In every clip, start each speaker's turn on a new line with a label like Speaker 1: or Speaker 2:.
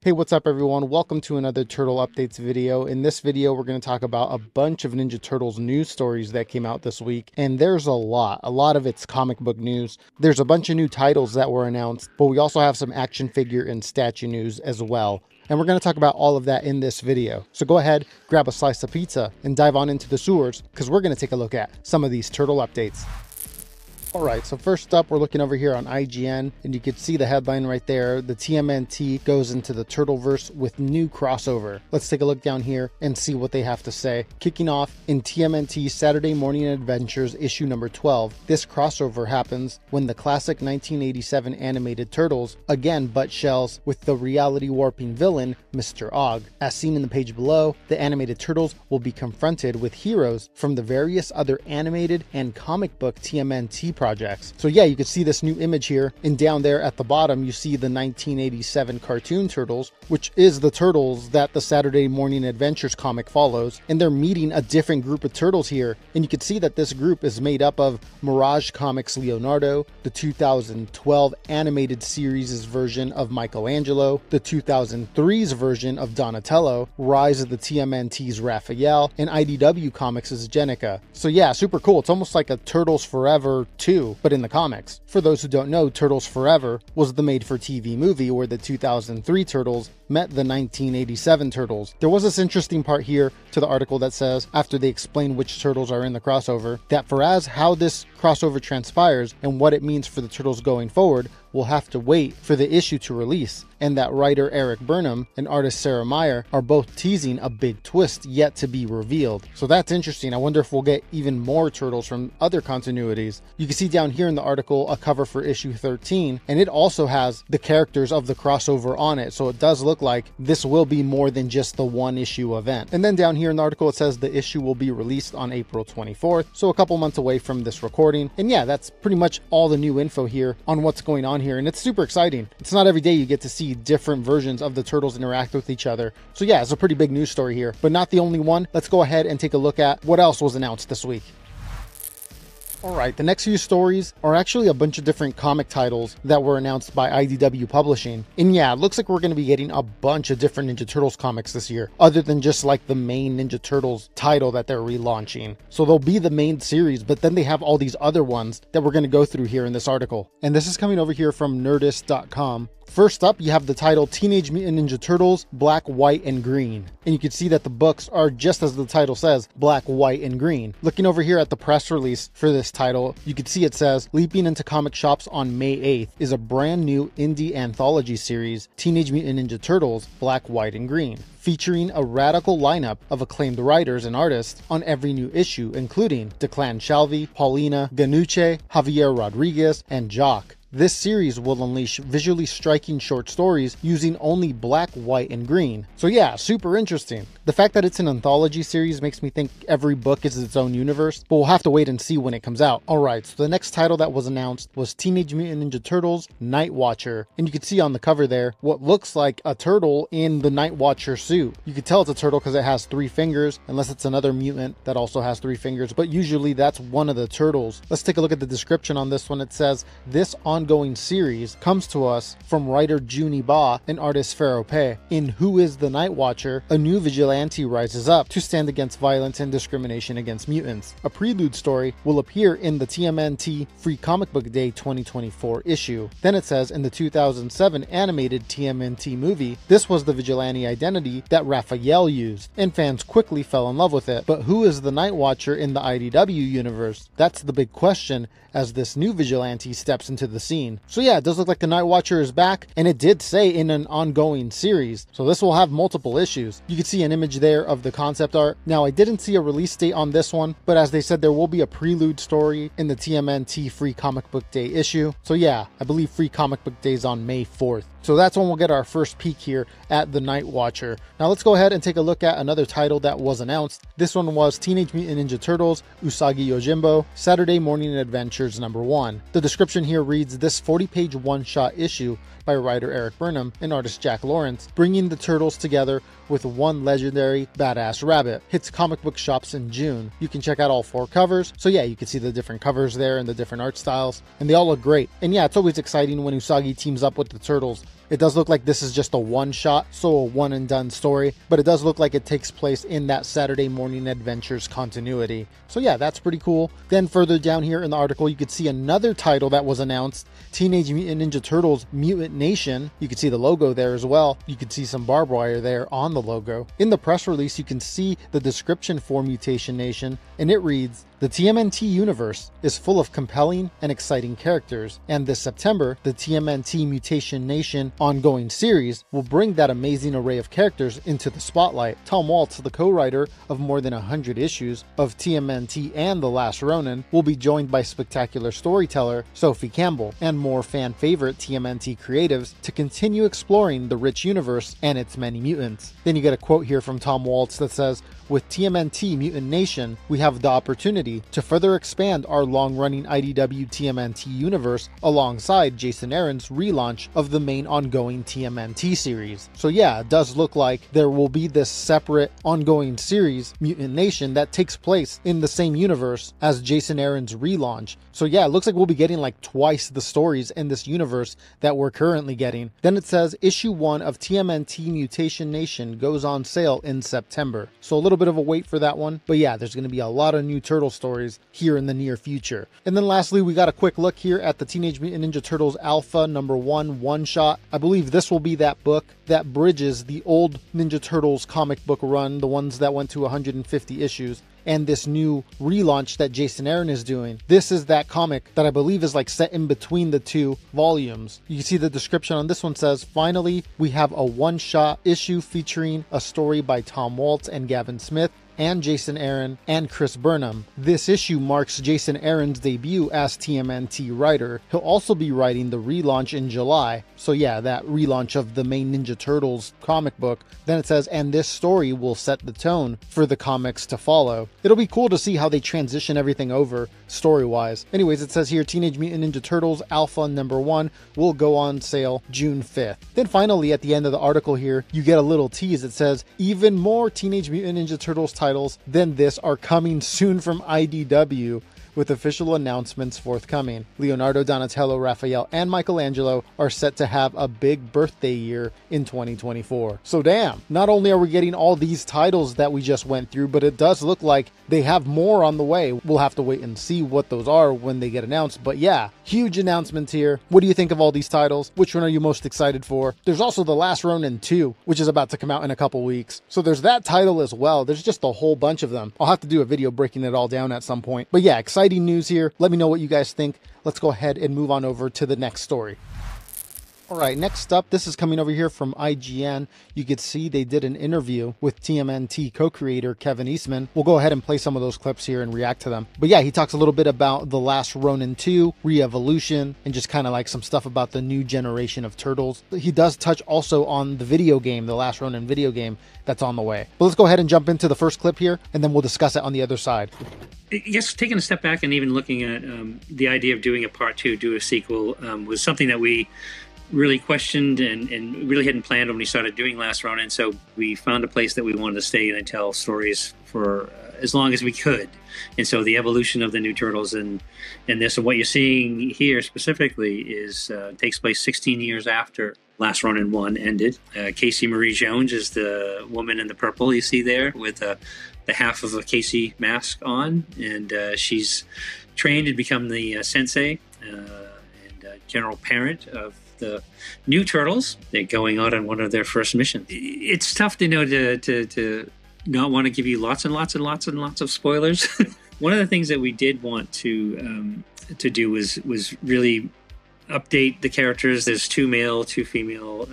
Speaker 1: Hey, what's up everyone? Welcome to another Turtle Updates video. In this video, we're going to talk about a bunch of Ninja Turtles news stories that came out this week. And there's a lot of it's comic book news. There's a bunch of new titles that were announced, but we also have some action figure and statue news as well. And we're going to talk about all of that in this video. So go ahead, grab a slice of pizza and dive on into the sewers because we're going to take a look at some of these Turtle updates. Alright, so first up, we're looking over here on IGN, and you can see the headline right there. The TMNT goes into the Turtleverse with new crossover. Let's take a look down here and see what they have to say. Kicking off in TMNT Saturday Morning Adventures issue number 12, this crossover happens when the classic 1987 animated Turtles again butt shells with the reality warping villain, Mr. Og. As seen in the page below, the animated Turtles will be confronted with heroes from the various other animated and comic book TMNT projects. So yeah, you can see this new image here, and down there at the bottom you see the 1987 cartoon Turtles, which is the Turtles that the Saturday Morning Adventures comic follows, and they're meeting a different group of Turtles here, and you can see that this group is made up of Mirage Comics Leonardo, the 2012 animated series' version of Michelangelo, the 2003's version of Donatello, Rise of the TMNT's Raphael, and IDW Comics' Jennika. So yeah, super cool. It's almost like a Turtles Forever 2, but in the comics. For those who don't know, Turtles Forever was the made-for-TV movie where the 2003 Turtles met the 1987 Turtles. There was this interesting part here to the article that says, after they explain which Turtles are in the crossover, that for as how this crossover transpires and what it means for the Turtles going forward, we'll have to wait for the issue to release, and that writer Eric Burnham and artist Sarah Meyer are both teasing a big twist yet to be revealed. So that's interesting. I wonder if we'll get even more Turtles from other continuities. You can see down here in the article a cover for issue 13, and it also has the characters of the crossover on it, so it does look like this will be more than just the one issue event. And then down here in the article it says the issue will be released on April 24th, so a couple months away from this recording. And yeah, that's pretty much all the new info here on what's going on here, and it's super exciting. It's not every day you get to see different versions of the Turtles interact with each other. So yeah, it's a pretty big news story here, but not the only one. Let's go ahead and take a look at what else was announced this week. Alright, the next few stories are actually a bunch of different comic titles that were announced by IDW Publishing. And yeah, it looks like we're going to be getting a bunch of different Ninja Turtles comics this year, other than just like the main Ninja Turtles title that they're relaunching. So they'll be the main series, but then they have all these other ones that we're going to go through here in this article. And this is coming over here from Nerdist.com. First up, you have the title Teenage Mutant Ninja Turtles, Black, White, and Green. And you can see that the books are just as the title says, Black, White, and Green. Looking over here at the press release for this title, you can see it says, leaping into comic shops on May 8th is a brand new indie anthology series, Teenage Mutant Ninja Turtles, Black, White, and Green, featuring a radical lineup of acclaimed writers and artists on every new issue, including Declan Shalvey, Paulina Ganuche, Javier Rodriguez, and Jock. This series will unleash visually striking short stories using only black, white, and green. So yeah, super interesting. The fact that it's an anthology series makes me think every book is its own universe, but we'll have to wait and see when it comes out. Alright, so the next title that was announced was Teenage Mutant Ninja Turtles Night Watcher. And you can see on the cover there what looks like a turtle in the Night Watcher suit. You can tell it's a turtle because it has 3 fingers, unless it's another mutant that also has 3 fingers, but usually that's one of the turtles. Let's take a look at the description on this one. It says, this ongoing series comes to us from writer Junie Ba and artist Pharaoh Pei. In Who is the Night Watcher, a new vigilante rises up to stand against violence and discrimination against mutants. A prelude story will appear in the TMNT Free Comic Book Day 2024 issue. Then it says, in the 2007 animated TMNT movie, this was the vigilante identity that Raphael used, and fans quickly fell in love with it. But who is the Night Watcher in the IDW universe? That's the big question as this new vigilante steps into the scene. So yeah, it does look like the Night Watcher is back, and it did say in an ongoing series, so this will have multiple issues. You can see an image there of the concept art. Now, I didn't see a release date on this one, but as they said, there will be a prelude story in the TMNT Free Comic Book Day issue. So yeah, I believe Free Comic Book Day is on May 4th. So that's when we'll get our first peek here at the Night Watcher. Now let's go ahead and take a look at another title that was announced. This one was Teenage Mutant Ninja Turtles Usagi Yojimbo Saturday Morning Adventures #1. The description here reads, this 40-page one-shot issue by writer Eric Burnham and artist Jack Lawrence, bringing the Turtles together with one legendary badass rabbit. Hits comic book shops in June. You can check out all 4 covers. So yeah, you can see the different covers there and the different art styles, and they all look great. And yeah, it's always exciting when Usagi teams up with the Turtles It does look like this is just a one-shot, so a one-and-done story, but it does look like it takes place in that Saturday Morning Adventures continuity. So yeah, that's pretty cool. Then further down here in the article, you could see another title that was announced, Teenage Mutant Ninja Turtles Mutant Nation. You can see the logo there as well. You can see some barbed wire there on the logo. In the press release, you can see the description for Mutation Nation, and it reads, "The TMNT universe is full of compelling and exciting characters, and this September, the TMNT Mutation Nation ongoing series will bring that amazing array of characters into the spotlight." Tom Waltz, the co-writer of more than 100 issues of TMNT and The Last Ronin, will be joined by spectacular storyteller Sophie Campbell and more fan-favorite TMNT creatives to continue exploring the rich universe and its many mutants. Then you get a quote here from Tom Waltz that says, "With TMNT Mutant Nation, we have the opportunity to further expand our long-running IDW TMNT universe alongside Jason Aaron's relaunch of the main ongoing TMNT series." So yeah, it does look like there will be this separate ongoing series, Mutant Nation, that takes place in the same universe as Jason Aaron's relaunch. So yeah, it looks like we'll be getting like twice the stories in this universe that we're currently getting. Then it says issue 1 of TMNT Mutation Nation goes on sale in September. So a little bit of a wait for that one. But yeah, there's going to be a lot of new Turtle stories here in the near future. And then lastly, we got a quick look here at the Teenage Mutant Ninja Turtles Alpha #1 one-shot. I believe this will be that book that bridges the old Ninja Turtles comic book run, the ones that went to 150 issues, and this new relaunch that Jason Aaron is doing. This is that comic that I believe is like set in between the two volumes. You can see the description on this one says, "Finally, we have a one-shot issue featuring a story by Tom Waltz and Gavin Smith and Jason Aaron and Chris Burnham. This issue marks Jason Aaron's debut as TMNT writer. He'll also be writing the relaunch in July." So yeah, that relaunch of the main Ninja Turtles comic book. Then it says, "And this story will set the tone for the comics to follow." It'll be cool to see how they transition everything over story-wise. Anyways, it says here, Teenage Mutant Ninja Turtles Alpha #1 will go on sale June 5th. Then finally, at the end of the article here, you get a little tease. It says, "Even more Teenage Mutant Ninja Turtles titles than this are coming soon from IDW, with official announcements forthcoming. Leonardo, Donatello, Raphael, and Michelangelo are set to have a big birthday year in 2024. So damn, not only are we getting all these titles that we just went through, but it does look like they have more on the way. We'll have to wait and see what those are when they get announced. But yeah, huge announcements here. What do you think of all these titles? Which one are you most excited for? There's also The Last Ronin 2, which is about to come out in a couple weeks. So there's that title as well. There's just a whole bunch of them. I'll have to do a video breaking it all down at some point. But yeah, exciting news here. Let me know what you guys think. Let's go ahead and move on over to the next story. All right, next up, this is coming over here from IGN. You could see they did an interview with TMNT co-creator Kevin Eastman. We'll go ahead and play some of those clips here and react to them. But yeah, he talks a little bit about The Last Ronin 2, Re-Evolution, and just kind of like some stuff about the new generation of turtles. He does touch also on the video game, The Last Ronin video game that's on the way. But let's go ahead and jump into the first clip here, and then we'll discuss it on the other side.
Speaker 2: Yes, taking a step back and even looking at the idea of doing a part 2, do a sequel, was something that we really questioned and really hadn't planned when we started doing Last Ronin. So we found a place that we wanted to stay in and tell stories for as long as we could. And so the evolution of the new Turtles and this, and what you're seeing here specifically is takes place 16 years after Last Ronin 1 ended. Casey Marie Jones is the woman in the purple you see there with the half of a Casey mask on. And she's trained and become the sensei and general parent of the new Turtles. They're going out on one of their first missions. It's tough to know to not want to give you lots and lots and lots and lots of spoilers. One of the things that we did want to do was really update the characters. There's 2 male, 2 female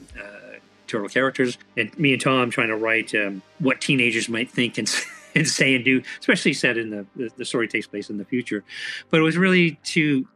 Speaker 2: Turtle characters, and me and Tom trying to write what teenagers might think and say and do, especially set in the story takes place in the future. But it was really to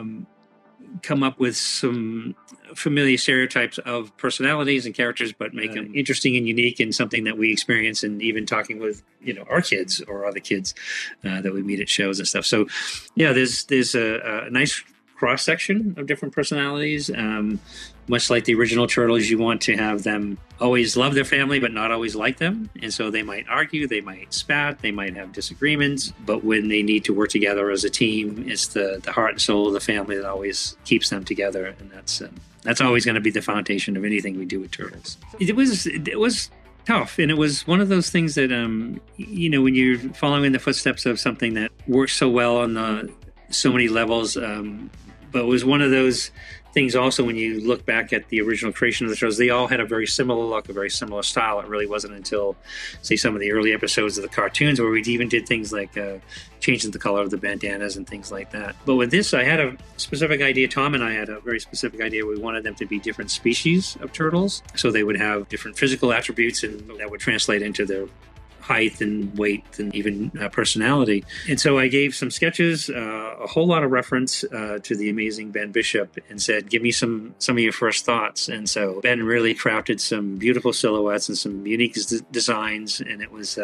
Speaker 2: come up with some familiar stereotypes of personalities and characters, but make them interesting and unique, and something that we experience, and even talking with our kids or other kids that we meet at shows and stuff. So yeah, there's a nice cross section of different personalities. much like the original Turtles, you want to have them always love their family, but not always like them. And so they might argue, they might spat, they might have disagreements. But when they need to work together as a team, it's the heart and soul of the family that always keeps them together. And that's always going to be the foundation of anything we do with Turtles. It was tough, and it was one of those things that when you're following the footsteps of something that works so well on so many levels, but it was one of those things also when you look back at the original creation of the shows, they all had a very similar look, a very similar style. It really wasn't until, say, some of the early episodes of the cartoons where we even did things like changing the color of the bandanas and things like that. But with this, I had a specific idea. Tom and I had a very specific idea. We wanted them to be different species of turtles, so they would have different physical attributes, and that would translate into their height and weight and even personality. And so I gave some sketches, a whole lot of reference to the amazing Ben Bishop, and said, give me some of your first thoughts. And so Ben really crafted some beautiful silhouettes and some unique designs. And it was,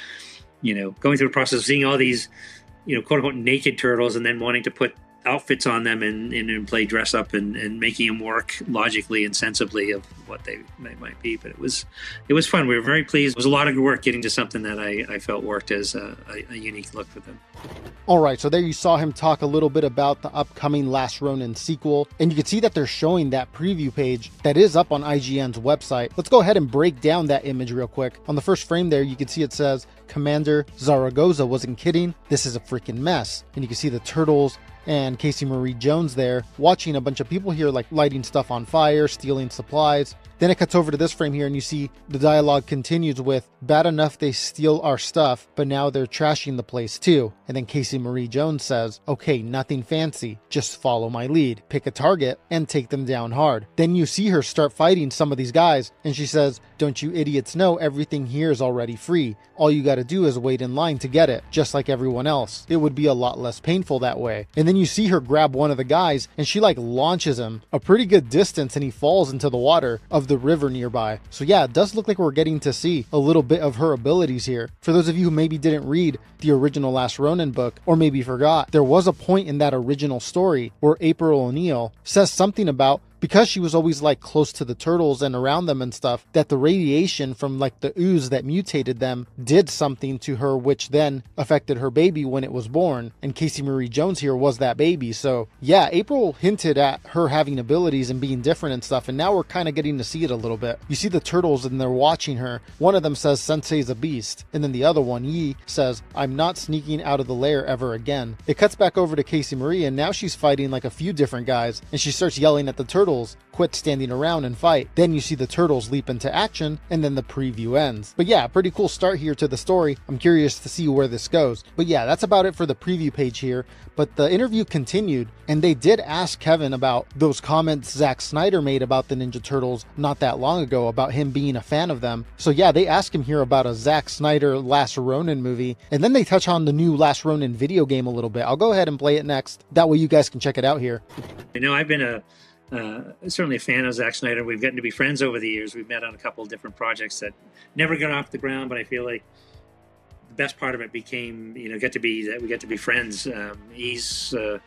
Speaker 2: going through the process of seeing all these, quote unquote, naked turtles, and then wanting to put outfits on them and play dress up and making them work logically and sensibly of what they might be. But it was fun. We were very pleased. It was a lot of work getting to something that I felt worked as a unique look for them.
Speaker 1: All right, so there you saw him talk a little bit about the upcoming Last Ronin sequel, and you can see that they're showing that preview page that is up on IGN's website. Let's go ahead and break down that image real quick. On the first frame there, you can see it says, Commander Zaragoza wasn't kidding. This is a freaking mess. And you can see the turtles and Casey Marie Jones there watching a bunch of people here, like lighting stuff on fire, stealing supplies. Then it cuts over to this frame here and you see the dialogue continues with, bad enough they steal our stuff, but now they're trashing the place too. And then Casey Marie Jones says, okay, nothing fancy, just follow my lead, pick a target and take them down hard. Then you see her start fighting some of these guys and she says, don't you idiots know everything here is already free? All you gotta do is wait in line to get it, just like everyone else. It would be a lot less painful that way. And then you see her grab one of the guys and she like launches him a pretty good distance and he falls into the water of the river nearby. So yeah, it does look like we're getting to see a little bit of her abilities here. For those of you who maybe didn't read the original Last Ronin book, or maybe forgot, there was a point in that original story where April O'Neil says something about, because she was always like close to the turtles and around them and stuff, that the radiation from like the ooze that mutated them did something to her, which then affected her baby when it was born. And Casey Marie Jones here was that baby. So yeah, April hinted at her having abilities and being different and stuff. And now we're kind of getting to see it a little bit. You see the turtles and they're watching her. One of them says, Sensei's a beast. And then the other one, Yi, says, I'm not sneaking out of the lair ever again. It cuts back over to Casey Marie and now she's fighting like a few different guys. And she starts yelling at the turtles, quit standing around and fight. Then you see the turtles leap into action and then the preview ends. But yeah, pretty cool start here to the story. I'm curious to see where this goes. But yeah, that's about it for the preview page here. But the interview continued and they did ask Kevin about those comments Zack Snyder made about the Ninja Turtles not that long ago about him being a fan of them. So yeah, they asked him here about a Zack Snyder Last Ronin movie, and then they touch on the new Last Ronin video game a little bit. I'll go ahead and play it next. That way you guys can check it out here.
Speaker 2: I've been certainly a fan of Zack Snyder. We've gotten to be friends over the years. We've met on a couple of different projects that never got off the ground, but I feel like the best part of it became, we got to be friends. He's a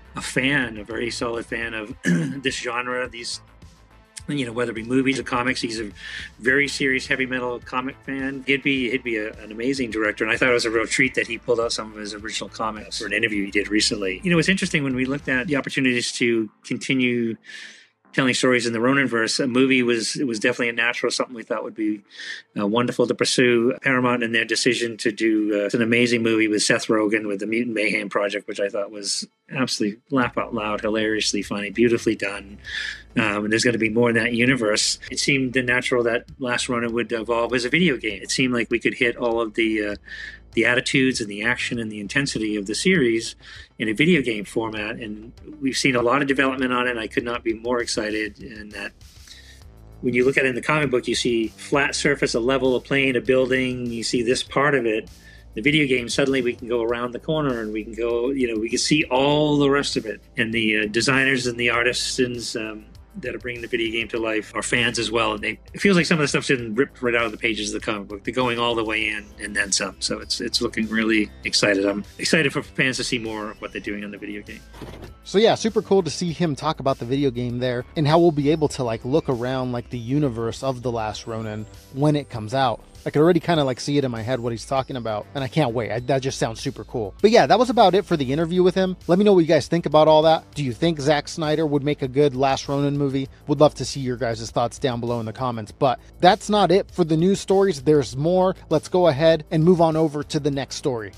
Speaker 2: very solid fan of this genre, these, whether it be movies or comics. He's a very serious heavy metal comic fan. He'd be an amazing director, and I thought it was a real treat that he pulled out some of his original comics for an interview he did recently. It's interesting when we looked at the opportunities to continue telling stories in the Roninverse. A movie was definitely a natural, something we thought would be wonderful to pursue. Paramount and their decision to do an amazing movie with Seth Rogen with the Mutant Mayhem Project, which I thought was absolutely laugh out loud, hilariously funny, beautifully done. And there's going to be more in that universe. It seemed natural that Last Ronin would evolve as a video game. It seemed like we could hit all of the attitudes and the action and the intensity of the series in a video game format. And we've seen a lot of development on it. I could not be more excited. And that when you look at it in the comic book, you see flat surface, a level, a plane, a building. You see this part of it. The video game, suddenly we can go around the corner and we can go, we can see all the rest of it. And the designers and the artists that are bringing the video game to life are fans as well. And it feels like some of the stuff's been ripped right out of the pages of the comic book. They're going all the way in and then some. So it's looking really excited. I'm excited for fans to see more of what they're doing on the video game.
Speaker 1: So yeah, super cool to see him talk about the video game there and how we'll be able to like look around like the universe of The Last Ronin when it comes out. I could already kind of like see it in my head what he's talking about, and I can't wait. That just sounds super cool. But yeah, that was about it for the interview with him. Let me know what you guys think about all that. Do you think Zack Snyder would make a good Last Ronin movie? Would love to see your guys' thoughts down below in the comments. But that's not it for the news stories. There's more. Let's go ahead and move on over to the next story.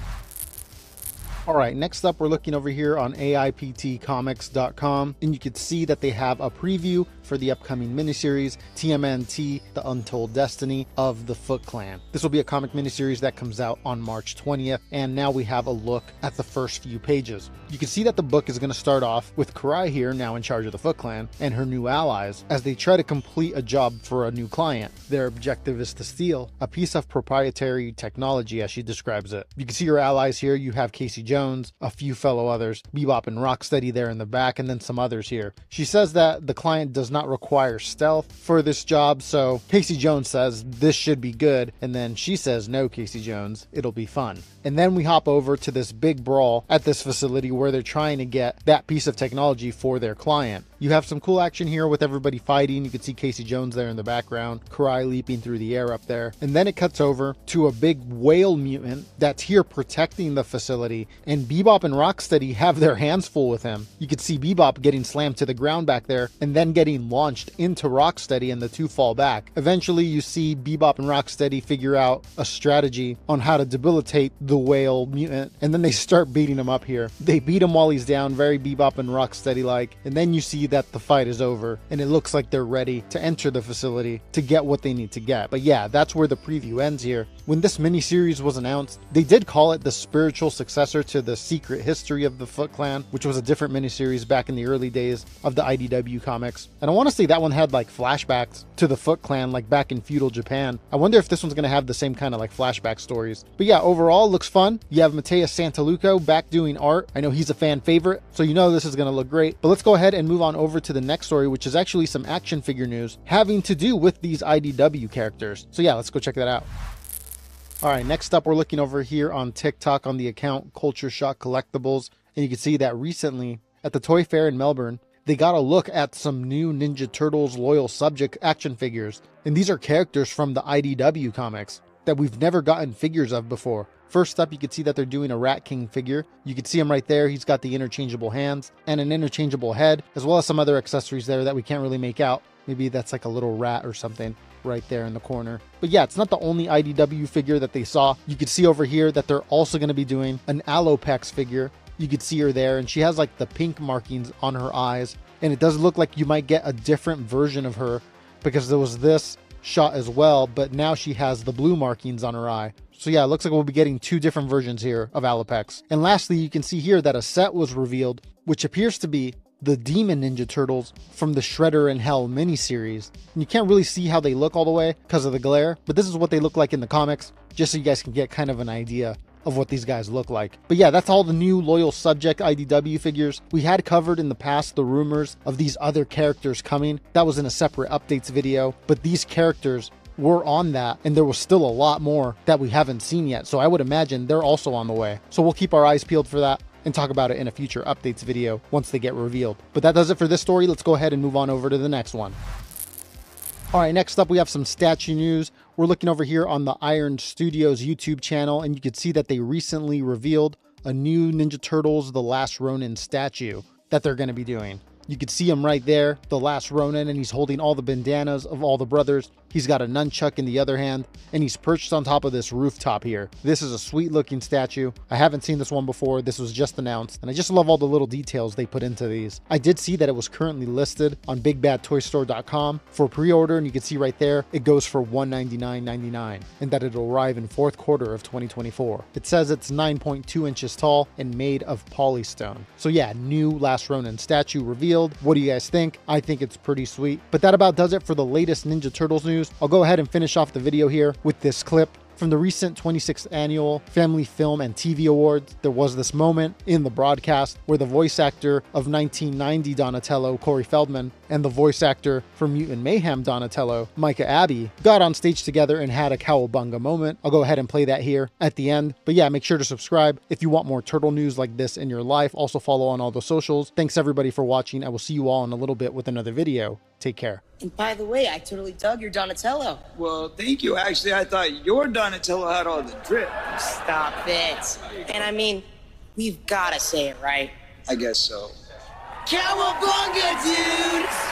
Speaker 1: All right, next up, we're looking over here on AIPTcomics.com, and you can see that they have a preview for the upcoming miniseries, TMNT, The Untold Destiny of the Foot Clan. This will be a comic miniseries that comes out on March 20th, and now we have a look at the first few pages. You can see that the book is going to start off with Karai here, now in charge of the Foot Clan, and her new allies, as they try to complete a job for a new client. Their objective is to steal a piece of proprietary technology, as she describes it. You can see her allies here. You have Casey Jones, a few fellow others, Bebop and Rocksteady there in the back, and then some others here. She says that the client does not require stealth for this job, so Casey Jones says this should be good, and then she says, no, Casey Jones, it'll be fun. And then we hop over to this big brawl at this facility where they're trying to get that piece of technology for their client. You have some cool action here with everybody fighting. You can see Casey Jones there in the background, Karai leaping through the air up there. And then it cuts over to a big whale mutant that's here protecting the facility, and Bebop and Rocksteady have their hands full with him. You can see Bebop getting slammed to the ground back there and then getting launched into Rocksteady, and the two fall back. Eventually you see Bebop and Rocksteady figure out a strategy on how to debilitate the whale mutant, and then they start beating him up here. They beat him while he's down, very Bebop and Rocksteady like, and then you see that the fight is over and it looks like they're ready to enter the facility to get what they need to get. But yeah, that's where the preview ends here. When this miniseries was announced, they did call it the spiritual successor to The Secret History of the Foot Clan, which was a different miniseries back in the early days of the IDW comics. And I want to say that one had like flashbacks to the Foot Clan, like back in feudal Japan. I wonder if this one's going to have the same kind of like flashback stories. But yeah, overall looks fun. You have Mateus Santaluco back doing art. I know he's a fan favorite, so you know this is going to look great. But let's go ahead and move on over to the next story, which is actually some action figure news having to do with these IDW characters. So yeah, let's go check that out. All right, next up, we're looking over here on TikTok on the account Culture Shock Collectibles, and you can see that recently at the Toy Fair in Melbourne, they got a look at some new Ninja Turtles Loyal Subject action figures, and these are characters from the IDW comics that we've never gotten figures of before. First up, you can see that they're doing a Rat King figure. You can see him right there. He's got the interchangeable hands and an interchangeable head, as well as some other accessories there that we can't really make out. Maybe that's like a little rat or something right there in the corner. But yeah, it's not the only IDW figure that they saw. You can see over here that they're also going to be doing an Alopex figure. You could see her there, and she has like the pink markings on her eyes. And it does look like you might get a different version of her, because there was this shot as well, but now she has the blue markings on her eye. So yeah, it looks like we'll be getting two different versions here of Alopex. And lastly, you can see here that a set was revealed, which appears to be the Demon Ninja Turtles from the Shredder in Hell miniseries. And you can't really see how they look all the way because of the glare, but this is what they look like in the comics, just so you guys can get kind of an idea of what these guys look like. But yeah, that's all the new Loyal Subject IDW figures. We had covered in the past the rumors of these other characters coming. That was in a separate updates video, but these characters were on that, and there was still a lot more that we haven't seen yet. So I would imagine they're also on the way. So we'll keep our eyes peeled for that and talk about it in a future updates video once they get revealed. But that does it for this story. Let's go ahead and move on over to the next one. All right, next up we have some statue news. We're looking over here on the Iron Studios YouTube channel, and you can see that they recently revealed a new Ninja Turtles The Last Ronin statue that they're going to be doing. You can see him right there, the Last Ronin, and he's holding all the bandanas of all the brothers. He's got a nunchuck in the other hand, and he's perched on top of this rooftop here. This is a sweet looking statue. I haven't seen this one before. This was just announced, and I just love all the little details they put into these. I did see that it was currently listed on BigBadToyStore.com for pre-order, and you can see right there, it goes for $199.99, and that it'll arrive in fourth quarter of 2024. It says it's 9.2 inches tall and made of polystone. So yeah, new Last Ronin statue revealed. What do you guys think? I think it's pretty sweet. But that about does it for the latest Ninja Turtles news. I'll go ahead and finish off the video here with this clip from the recent 26th Annual Family Film and TV Awards. There was this moment in the broadcast where the voice actor of 1990 Donatello, Corey Feldman, and the voice actor for Mutant Mayhem Donatello, Micah Abbey, got on stage together and had a cowabunga moment. I'll go ahead and play that here at the end. But yeah, make sure to subscribe if you want more turtle news like this in your life. Also follow on all the socials. Thanks everybody for watching. I will see you all in a little bit with another video. Take care.
Speaker 3: And by the way, I totally dug your Donatello.
Speaker 4: Well, thank you. Actually, I thought your Donatello had all the drip.
Speaker 3: Stop it. And I mean, we've got to say it right.
Speaker 4: I guess so.
Speaker 3: Cowabunga, dude!